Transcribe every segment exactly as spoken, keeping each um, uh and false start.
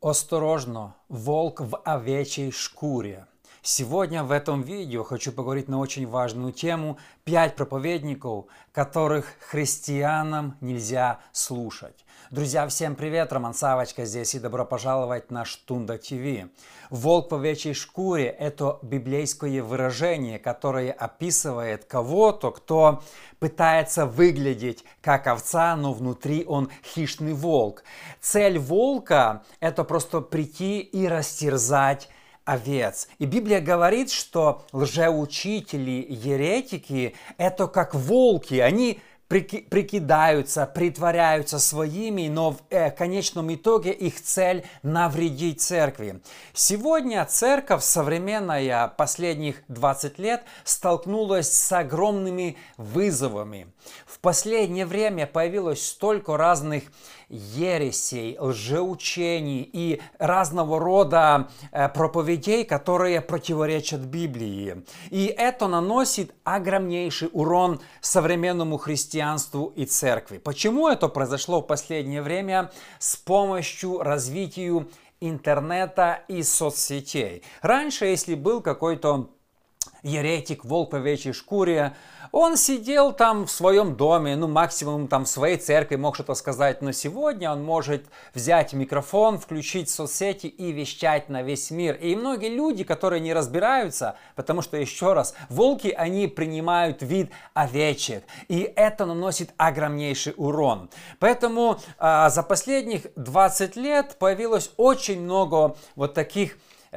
Осторожно, волк в овечьей шкуре. Сегодня в этом видео хочу поговорить на очень важную тему пять проповедников, которых христианам нельзя слушать. Друзья, всем привет! Роман Савочка здесь и добро пожаловать на Штунда ТВ. Волк в овечьей шкуре – это библейское выражение, которое описывает кого-то, кто пытается выглядеть как овца, но внутри он хищный волк. Цель волка – это просто прийти и растерзать овец. И Библия говорит, что лжеучители, еретики – это как волки, они прикидаются, притворяются своими, но в э, конечном итоге их цель – навредить церкви. Сегодня церковь современная последних двадцать лет столкнулась с огромными вызовами. В последнее время появилось столько разных ересей, лжеучений и разного рода э, проповедей, которые противоречат Библии. И это наносит огромнейший урон современному христианству и церкви. Почему это произошло в последнее время? С помощью развития интернета и соцсетей. Раньше, если был какой-то еретик, волк в овечьей шкуре, он сидел там в своем доме, ну максимум там в своей церкви мог что-то сказать, но сегодня он может взять микрофон, включить соцсети и вещать на весь мир. И многие люди, которые не разбираются, потому что, еще раз, волки, они принимают вид овечек, и это наносит огромнейший урон. Поэтому а, за последних двадцать лет появилось очень много вот таких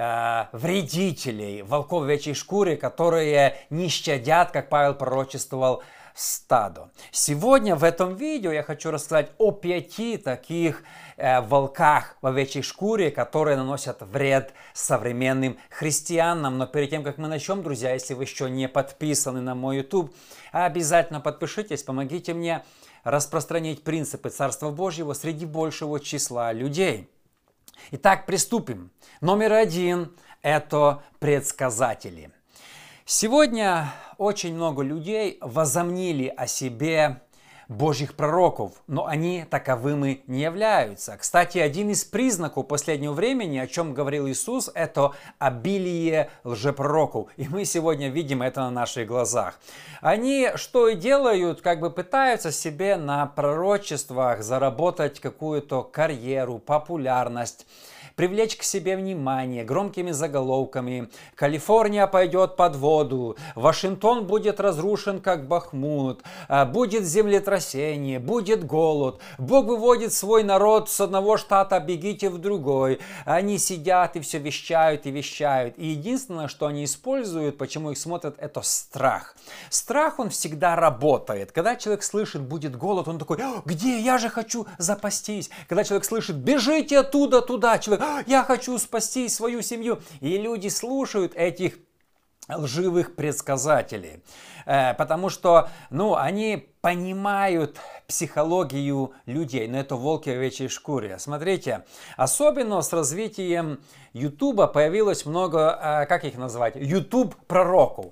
вредителей, волков в овечьей шкуре, которые не щадят, как Павел пророчествовал, стадо. Сегодня в этом видео я хочу рассказать о пяти таких э, волках в овечьей шкуре, которые наносят вред современным христианам. Но перед тем, как мы начнем, друзья, если вы еще не подписаны на мой YouTube, обязательно подпишитесь, помогите мне распространить принципы Царства Божьего среди большего числа людей. Итак, приступим. Номер один – это предсказатели. Сегодня очень много людей возомнили о себе Божьих пророков, но они таковыми не являются. Кстати, один из признаков последнего времени, о чем говорил Иисус, это обилие лжепророков. И мы сегодня видим это на наших глазах. Они что и делают, как бы пытаются себе на пророчествах заработать какую-то карьеру, популярность, привлечь к себе внимание громкими заголовками. Калифорния пойдет под воду, Вашингтон будет разрушен, как Бахмут, будет землетрясение, будет голод, Бог выводит свой народ с одного штата, бегите в другой. Они сидят и все вещают и вещают. И единственное, что они используют, почему их смотрят, это страх. Страх, он всегда работает. Когда человек слышит, будет голод, он такой: где? Я же хочу запастись. Когда человек слышит, бежите оттуда, туда, человек: я хочу спасти свою семью. И люди слушают этих лживых предсказателей, потому что, ну, они понимают психологию людей, но это волки в овечьей шкуре. Смотрите, особенно с развитием Ютуба появилось много, как их назвать, YouTube-пророков.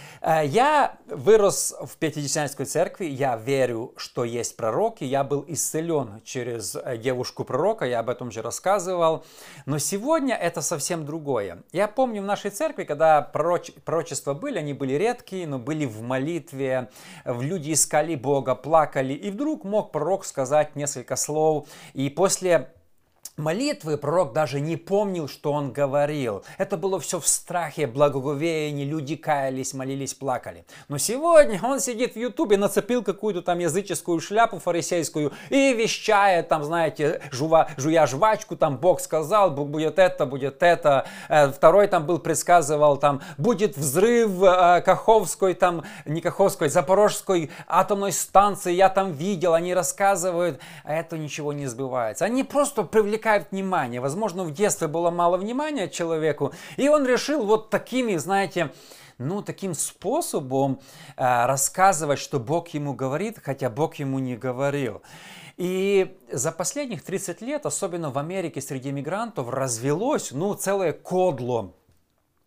Я вырос в Пятидесятнической церкви, я верю, что есть пророки, я был исцелен через девушку-пророка, я об этом же рассказывал, но сегодня это совсем другое. Я помню в нашей церкви, когда пророч... пророчества были, они были редкие, но были в молитве, люди искали Бога, плакали, и вдруг мог пророк сказать несколько слов, и после молитвы пророк даже не помнил, что он говорил. Это было все в страхе, благоговении, люди каялись, молились, плакали. Но сегодня он сидит в Ютубе, нацепил какую-то там языческую шляпу фарисейскую и вещает, там, знаете, жува, жуя жвачку, там, Бог сказал, Бог будет это, будет это. Второй там был, предсказывал, там, будет взрыв Каховской, там, не Каховской, Запорожской атомной станции, я там видел, они рассказывают, а это ничего не сбывается. Они просто привлекают внимание. Возможно, в детстве было мало внимания человеку, и он решил вот такими, знаете, ну, таким способом э, рассказывать, что Бог ему говорит, хотя Бог ему не говорил. И за последних тридцать лет, особенно в Америке среди мигрантов, развелось, ну, целое кодло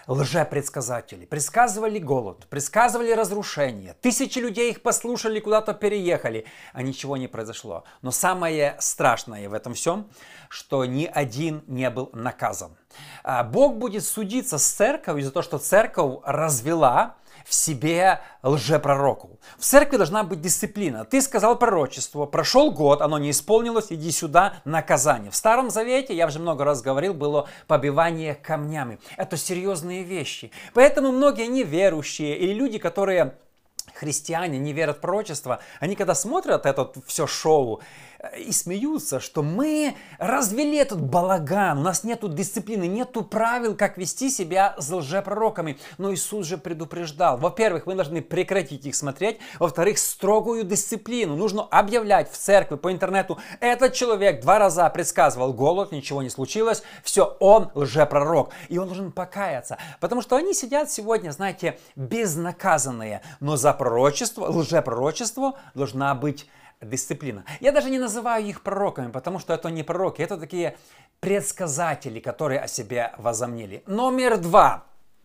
лжепредсказатели. Предсказывали голод, предсказывали разрушение. Тысячи людей их послушали, куда-то переехали, а ничего не произошло. Но самое страшное в этом всем, что ни один не был наказан. Бог будет судиться с церковью за то, что церковь развела в себе лжепророков. В церкви должна быть дисциплина. Ты сказал пророчество, прошел год, оно не исполнилось, иди сюда, наказание. В Старом Завете, я уже много раз говорил, было побивание камнями. Это серьезные вещи. Поэтому многие неверующие или люди, которые христиане, не верят в пророчество, они когда смотрят это все шоу и смеются, что мы развели этот балаган, у нас нету дисциплины, нету правил, как вести себя с лжепророками. Но Иисус же предупреждал. Во-первых, вы должны прекратить их смотреть. Во-вторых, строгую дисциплину. Нужно объявлять в церкви, по интернету. Этот человек два раза предсказывал голод, ничего не случилось. Все, он лжепророк. И он должен покаяться. Потому что они сидят сегодня, знаете, безнаказанные. Но за пророчество, лжепророчество должна быть дисциплина. Я даже не называю их пророками, потому что это не пророки, это такие предсказатели, которые о себе возомнили. Номер два.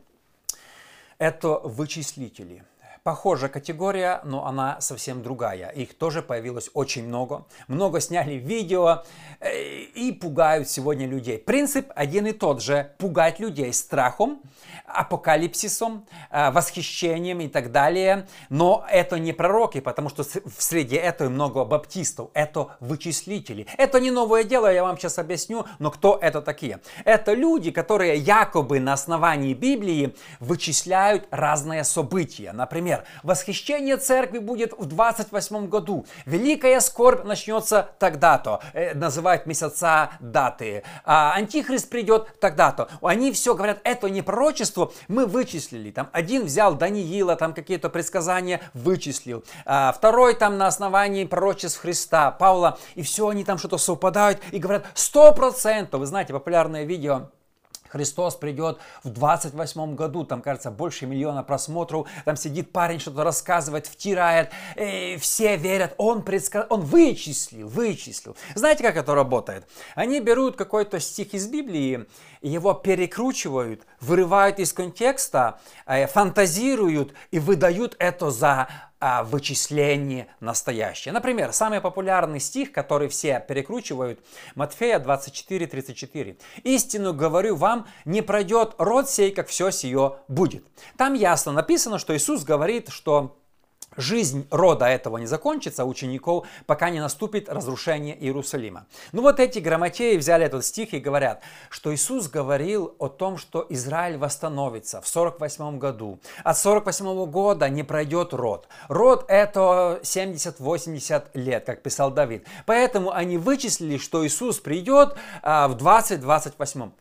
Это вычислители. Похожая категория, но она совсем другая. Их тоже появилось очень много. Много сняли видео и пугают сегодня людей. Принцип один и тот же. Пугать людей страхом, апокалипсисом, восхищением и так далее. Но это не пророки, потому что в среде этого много баптистов. Это вычислители. Это не новое дело, я вам сейчас объясню, но кто это такие? Это люди, которые якобы на основании Библии вычисляют разные события. Например, восхищение церкви будет в двадцать восьмом году. Великая скорбь начнется тогда-то. Э, называют месяца, даты. А, антихрист придет тогда-то. Они все говорят, это не пророчество, мы вычислили. Там один взял Даниила, там какие-то предсказания вычислил. А, второй там на основании пророчеств Христа, Павла. И все они там что-то совпадают и говорят сто процентов. Вы знаете, популярное видео. Христос придет в двадцать восьмом году, там, кажется, больше миллиона просмотров, там сидит парень, что-то рассказывает, втирает, и все верят, он, предсказ... он вычислил, вычислил. Знаете, как это работает? Они берут какой-то стих из Библии, его перекручивают, вырывают из контекста, фантазируют и выдают это за вычисление настоящее. Например, самый популярный стих, который все перекручивают, Матфея двадцать четыре тридцать четыре. «Истину говорю вам, не пройдет род сей, как все сие будет». Там ясно написано, что Иисус говорит, что жизнь рода этого не закончится, учеников, пока не наступит разрушение Иерусалима. Ну вот эти грамотеи взяли этот стих и говорят, что Иисус говорил о том, что Израиль восстановится в сорок восьмом году. От сорок восьмого года не пройдет род. Род это семьдесят-восемьдесят лет, как писал Давид. Поэтому они вычислили, что Иисус придет а, в двадцать двадцать восьмом.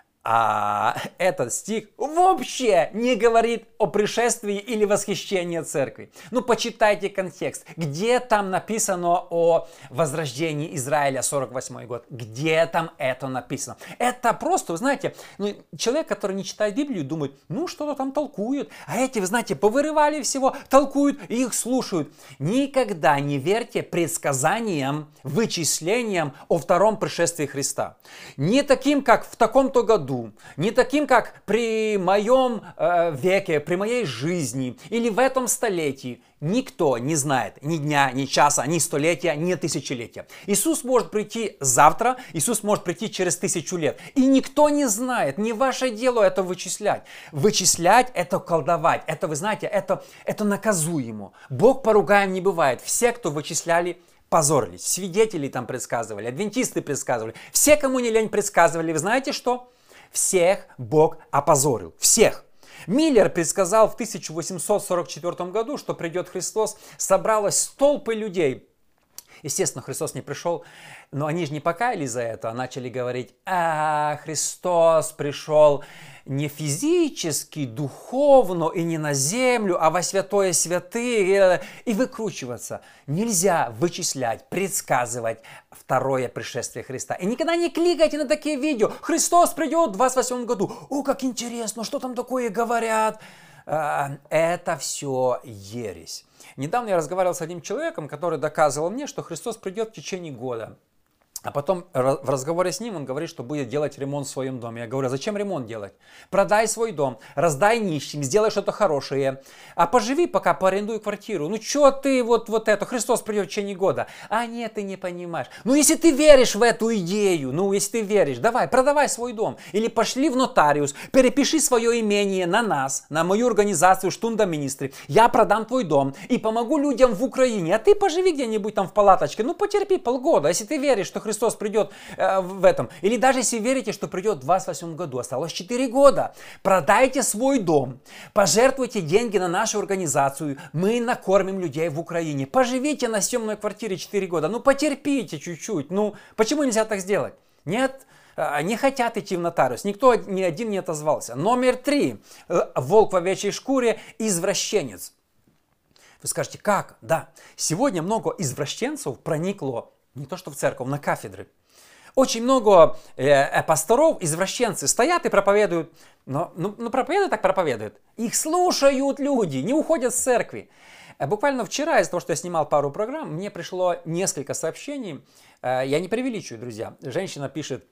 А этот стих вообще не говорит о пришествии или восхищении церкви. Ну, почитайте контекст. Где там написано о возрождении Израиля сорок восьмой год? Где там это написано? Это просто, вы знаете, ну, человек, который не читает Библию, думает, ну, что-то там толкуют. А эти, вы знаете, повырывали всего, толкуют и их слушают. Никогда не верьте предсказаниям, вычислениям о втором пришествии Христа. Не таким, как в таком-то году, не таким, как при моем э, веке, при моей жизни или в этом столетии. Никто не знает ни дня, ни часа, ни столетия, ни тысячелетия. Иисус может прийти завтра, Иисус может прийти через тысячу лет. И никто не знает, не ваше дело это вычислять. Вычислять – это колдовать. Это, вы знаете, это, это наказуемо. Бог поругаем не бывает. Все, кто вычисляли, позорились. Свидетели там предсказывали, адвентисты предсказывали. Все, кому не лень, предсказывали. Вы знаете что? Всех Бог опозорил. Всех. Миллер предсказал в тысяча восемьсот сорок четвёртом году, что придет Христос. Собралось толпы людей. Естественно, Христос не пришел, но они же не покаялись за это, а начали говорить, а Христос пришел не физически, духовно и не на землю, а во святое святых, и выкручиваться. Нельзя вычислять, предсказывать второе пришествие Христа. И никогда не кликайте на такие видео. Христос придет в двадцать восьмом году. О, как интересно, что там такое говорят. Это все ересь. Недавно я разговаривал с одним человеком, который доказывал мне, что Христос придет в течение года. А потом в разговоре с ним он говорит, что будет делать ремонт в своем доме. Я говорю, а зачем ремонт делать? Продай свой дом, раздай нищим, сделай что-то хорошее. А поживи пока, поарендуй квартиру. Ну что ты вот, вот это, Христос придет в течение года. А нет, ты не понимаешь. Ну если ты веришь в эту идею, ну если ты веришь, давай, продавай свой дом. Или пошли в нотариус, перепиши свое имение на нас, на мою организацию Штунда Министри. Я продам твой дом и помогу людям в Украине. А ты поживи где-нибудь там в палаточке. Ну потерпи полгода. Если ты веришь, что Христос Христос придет э, в этом. Или даже если верите, что придет в двадцать восьмом году, осталось четыре года. Продайте свой дом, пожертвуйте деньги на нашу организацию, мы накормим людей в Украине. Поживите на съемной квартире четыре года, ну потерпите чуть-чуть. Ну почему нельзя так сделать? Нет? Не хотят идти в нотариус. Никто ни один не отозвался. Номер три. Волк в овечьей шкуре – извращенец. Вы скажете, как? Да. Сегодня много извращенцев проникло не то что в церковь, на кафедры. Очень много э, пасторов, извращенцы стоят и проповедуют. Но, ну, ну проповедуют так проповедуют. Их слушают люди, не уходят с церкви. Буквально вчера, из-за того, что я снимал пару программ, мне пришло несколько сообщений. Э, я не преувеличиваю, друзья. Женщина пишет,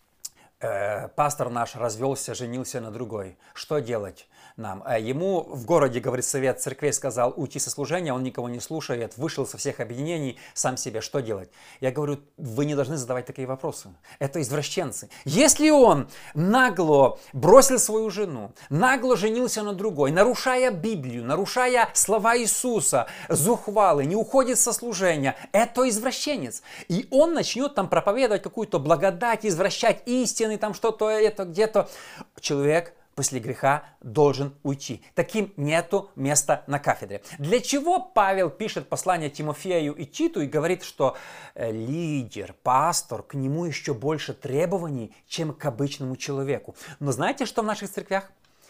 э, пастор наш развелся, женился на другой. Что делать нам? Ему в городе, говорит, совет церквей сказал уйти со служения, он никого не слушает, вышел со всех объединений, сам себе, что делать? Я говорю, вы не должны задавать такие вопросы. Это извращенцы. Если он нагло бросил свою жену, нагло женился на другой, нарушая Библию, нарушая слова Иисуса, зухвалы, не уходит со служения, это извращенец. И он начнет там проповедовать какую-то благодать, извращать истины, там что-то это где-то. Человек после греха должен уйти. Таким нету места на кафедре. Для чего Павел пишет послание Тимофею и Титу и говорит, что лидер, пастор, к нему еще больше требований, чем к обычному человеку. Но знаете, что в наших церквях?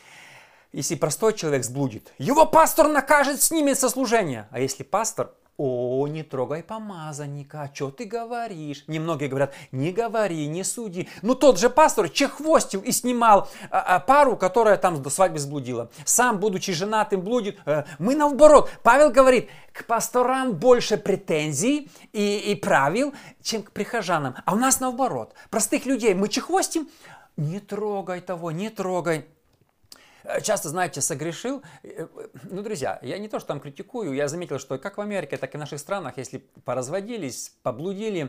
Если простой человек сблудит, его пастор накажет, снимет со служения. А если пастор, о, не трогай помазанника, а что ты говоришь? Немногие говорят, не говори, не суди. Но тот же пастор чехвостил и снимал а, а, пару, которая там до свадьбы сблудила. Сам, будучи женатым, блудит. Э, мы наоборот. Павел говорит, к пасторам больше претензий и, и правил, чем к прихожанам. А у нас наоборот. Простых людей мы чехвостим, не трогай того, не трогай. Часто, знаете, согрешил. Ну, друзья, я не то, что там критикую, я заметил, что как в Америке, так и в наших странах, если поразводились, поблудили,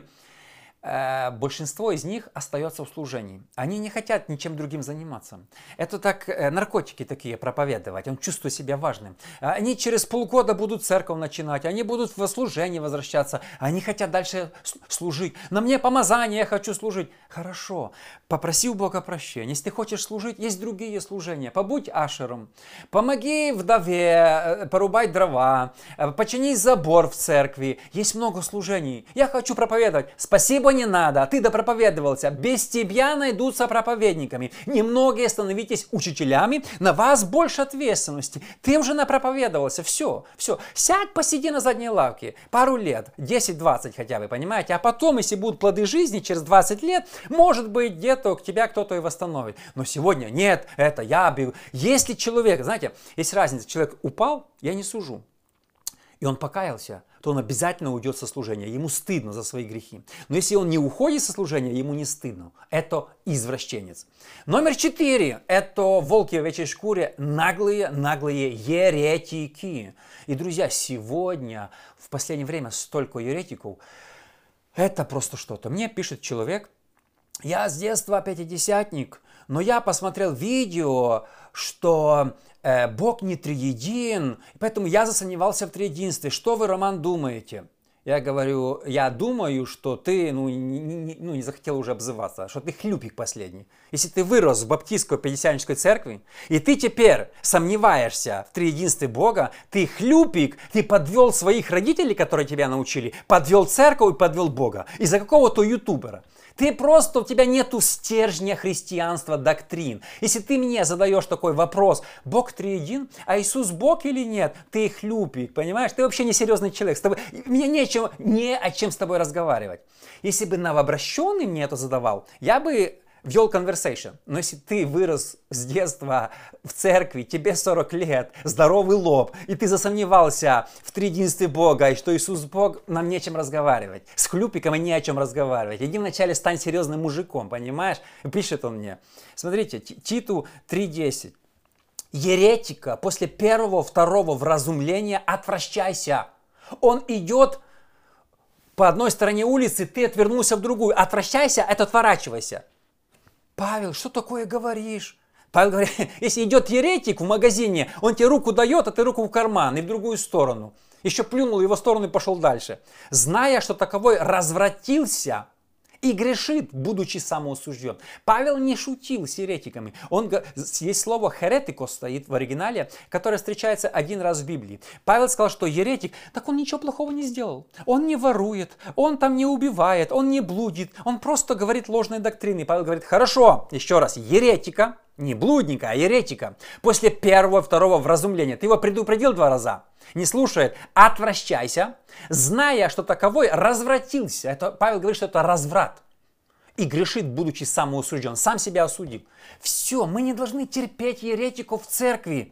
большинство из них остается в служении. Они не хотят ничем другим заниматься. Это так наркотики такие проповедовать. Он чувствует себя важным. Они через полгода будут церковь начинать. Они будут в служение возвращаться. Они хотят дальше служить. На мне помазание, я хочу служить. Хорошо. Попроси у Бога прощения. Если ты хочешь служить, есть другие служения. Побудь ашером. Помоги вдове порубать дрова. Почини забор в церкви. Есть много служений. Я хочу проповедовать. Спасибо не надо, а ты допроповедовался. Без тебя найдутся проповедниками. Немногие становитесь учителями, на вас больше ответственности. Ты уже напроповедовался, все, все. Сядь, посиди на задней лавке пару лет, десять-двадцать хотя бы, понимаете? А потом, если будут плоды жизни, через двадцать лет, может быть, где-то к тебя кто-то и восстановит. Но сегодня нет, это я бегу. Если человек, знаете, есть разница, человек упал, я не сужу. И он покаялся, то он обязательно уйдет со служения. Ему стыдно за свои грехи. Но если он не уходит со служения, ему не стыдно. Это извращенец. Номер четыре. Это волки в овечьей шкуре. Наглые, наглые еретики. И, друзья, сегодня, в последнее время, столько еретиков. Это просто что-то. Мне пишет человек, я с детства пятидесятник, но я посмотрел видео, что э, Бог не триедин, поэтому я засомневался в триединстве. Что вы, Роман, думаете? Я говорю, я думаю, что ты ну, не, не, ну, не захотел уже обзываться, что ты хлюпик последний. Если ты вырос в баптистской пятидесятнической церкви, и ты теперь сомневаешься в триединстве Бога, ты хлюпик, ты подвел своих родителей, которые тебя научили, подвел церковь и подвел Бога из-за какого-то ютубера. Ты просто, у тебя нету стержня христианства, доктрин. Если ты мне задаешь такой вопрос, Бог триедин, а Иисус Бог или нет, ты хлюпик, понимаешь? Ты вообще не серьезный человек. С тобой, мне не о, чем, не о чем с тобой разговаривать. Если бы новообращенный мне это задавал, я бы вел conversation. Но если ты вырос с детства в церкви, тебе сорок лет, здоровый лоб, и ты засомневался в триединстве Бога, и что Иисус Бог, нам не о чем разговаривать. С хлюпиком и не о чем разговаривать. Иди вначале стань серьезным мужиком, понимаешь? Пишет он мне. Смотрите, Титу три десять. Еретика после первого, второго вразумления отвращайся. Он идет по одной стороне улицы, ты отвернулся в другую. Отвращайся, это отворачивайся. Павел, что такое говоришь? Павел говорит, если идет еретик в магазине, он тебе руку дает, а ты руку в карман и в другую сторону. Еще плюнул в его сторону и пошел дальше. Зная, что таковой развратился и грешит, будучи самоосужден. Павел не шутил с еретиками. Он, есть слово «херетикос» стоит в оригинале, которое встречается один раз в Библии. Павел сказал, что еретик, так он ничего плохого не сделал. Он не ворует, он там не убивает, он не блудит, он просто говорит ложные доктрины. Павел говорит, хорошо, еще раз, еретика, не блудника, а еретика, после первого, второго вразумления, ты его предупредил два раза, не слушает, отвращайся, зная, что таковой развратился. Это, Павел говорит, что это разврат. И грешит, будучи самоосужден. Сам себя осудил. Все, мы не должны терпеть еретиков в церкви.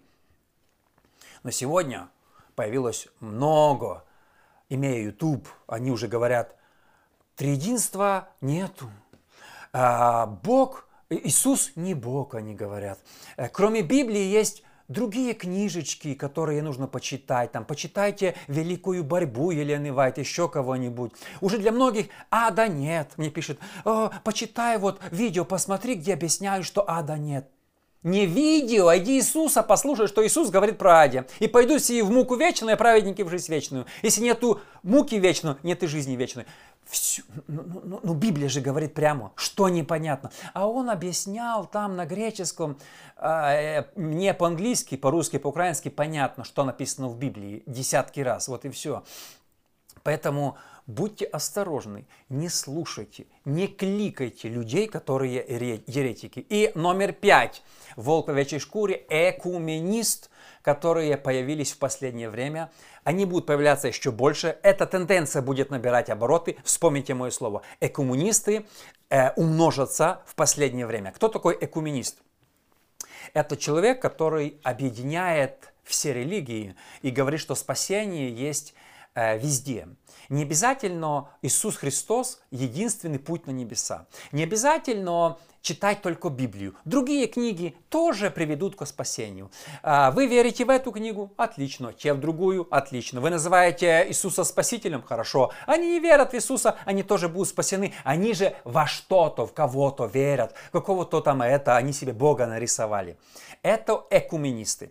Но сегодня появилось много, имея YouTube, они уже говорят, триединства нету. А, Бог, Иисус не Бог, они говорят. Кроме Библии есть другие книжечки, которые нужно почитать. Там, почитайте «Великую борьбу» Елены Вайт, еще кого-нибудь. Уже для многих ада нет. Мне пишут, почитай вот видео, посмотри, где объясняют, что ада нет. Не видео, а иди Иисуса послушай, что Иисус говорит про аде. И пойду сии в муку вечную, а праведники в жизнь вечную. Если нету муки вечной, нет и жизни вечной. Все. Ну, ну, ну, Библия же говорит прямо, что непонятно. А он объяснял там на греческом, э, не по-английски, по-русски, по-украински, понятно, что написано в Библии десятки раз. Вот и все. Поэтому будьте осторожны, не слушайте, не кликайте людей, которые еретики. И номер пять. Волк в овечьей шкуре, экуменист, которые появились в последнее время. Они будут появляться еще больше. Эта тенденция будет набирать обороты. Вспомните мое слово. Экумунисты э, умножатся в последнее время. Кто такой экуменист? Это человек, который объединяет все религии и говорит, что спасение есть э, везде. Не обязательно Иисус Христос единственный путь на небеса. Не обязательно читать только Библию. Другие книги тоже приведут к спасению. Вы верите в эту книгу? Отлично. Те в другую? Отлично. Вы называете Иисуса Спасителем? Хорошо. Они не верят в Иисуса, они тоже будут спасены. Они же во что-то, в кого-то верят. Какого-то там это, они себе Бога нарисовали. Это экуменисты.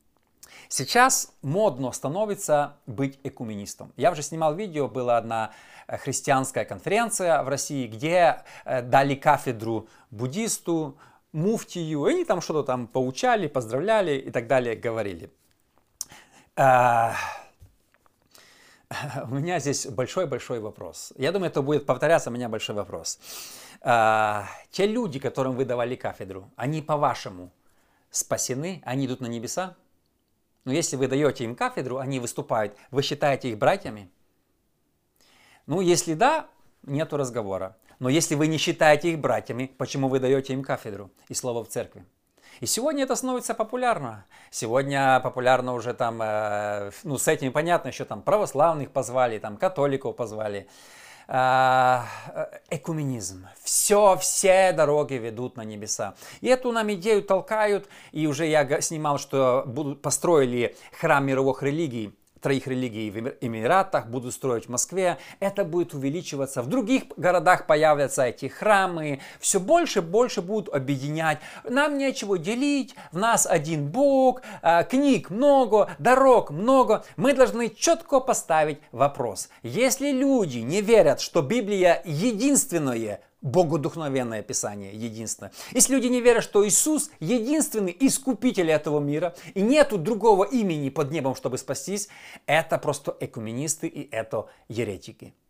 Сейчас модно становится быть экуменистом. Я уже снимал видео, была одна христианская конференция в России, где дали кафедру буддисту, муфтию, и они там что-то там поучали, поздравляли и так далее говорили. А... У меня здесь большой-большой вопрос. Я думаю, это будет повторяться, у меня большой вопрос. А... Те люди, которым вы давали кафедру, они по-вашему спасены, они идут на небеса? Но если вы даете им кафедру, они выступают, вы считаете их братьями? Ну, если да, нету разговора. Но если вы не считаете их братьями, почему вы даете им кафедру и слово в церкви? И сегодня это становится популярно. Сегодня популярно уже там, э, ну, с этим понятно, еще там православных позвали, там католиков позвали. Э, экуменизм. Все, все дороги ведут на небеса. И эту нам идею толкают. И уже я снимал, что будут, построили храм мировых религий. Троих религий в Эмиратах, будут строить в Москве. Это будет увеличиваться. В других городах появятся эти храмы. Все больше и больше будут объединять. Нам нечего делить. В нас один Бог. Книг много, дорог много. Мы должны четко поставить вопрос. Если люди не верят, что Библия единственное, Богодухновенное Писание, единственное. Если люди не верят, что Иисус единственный искупитель этого мира, и нету другого имени под небом, чтобы спастись, это просто экуменисты и это еретики.